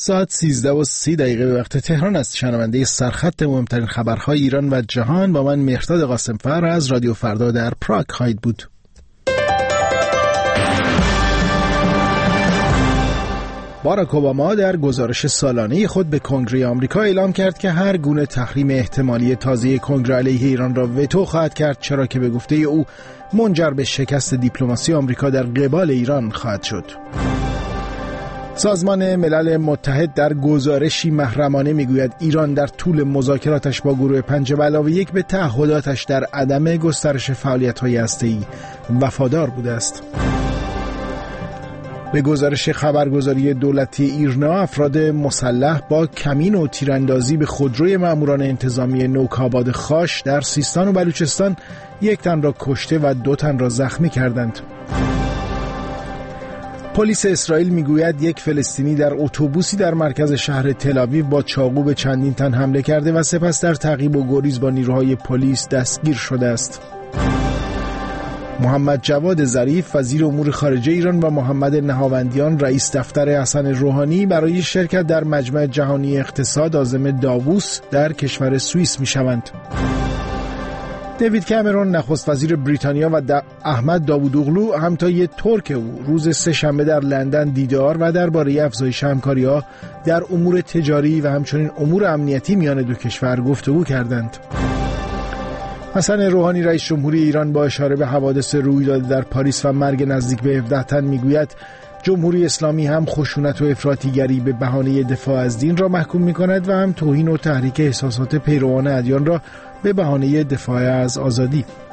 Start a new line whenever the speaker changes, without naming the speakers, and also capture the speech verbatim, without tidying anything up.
ساعت سیزده و سی دقیقه به وقت تهران است. شنونده سرخط مهمترین خبرهای ایران و جهان با من مهرداد قاسمفر از رادیو فردا در پراگ خواهید بود. باراک اوباما در گزارش سالانه خود به کنگره آمریکا اعلام کرد که هر گونه تحریم احتمالی تازه کنگره علیه ایران را وتو خواهد کرد، چرا که به گفته او منجر به شکست دیپلماسی آمریکا در قبال ایران خواهد شد. سازمان ملل متحد در گزارشی محرمانه میگوید ایران در طول مذاکراتش با گروه پنج به علاوه یک به تعهداتش در عدم گسترش فعالیت‌های هسته‌ای وفادار بوده است. به گزارش خبرگزاری دولتی ایرنا، افراد مسلح با کمین و تیراندازی به خودروی ماموران انتظامی نوک‌آباد خاش در سیستان و بلوچستان یک تن را کشته و دو تن را زخمی کردند. پلیس اسرائیل میگوید یک فلسطینی در اتوبوسی در مرکز شهر تل‌آویو با چاقو به چندین تن حمله کرده و سپس در تعقیب و گریز با نیروهای پلیس دستگیر شده است. محمد جواد ظریف وزیر امور خارجه ایران و محمد نهاوندیان رئیس دفتر حسن روحانی برای شرکت در مجمع جهانی اقتصاد عازم داووس در کشور سوئیس میشوند. دیوید کامرون نخست وزیر بریتانیا و دا احمد داوودوغلو همتای ترک او روز سه شنبه در لندن دیدار و درباره افزایش همکاری‌ها در امور تجاری و همچنین امور امنیتی میان دو کشور گفتگو کردند. حسن روحانی رئیس جمهوری ایران با اشاره به حوادث روی داده در پاریس و مرگ نزدیک به هفده تن میگوید جمهوری اسلامی هم خشونت و افراطیگری به بهانه دفاع از دین را محکوم می‌کند و هم توهین و تحریک احساسات پیروان ادیان را به بهانه دفاع از آزادی.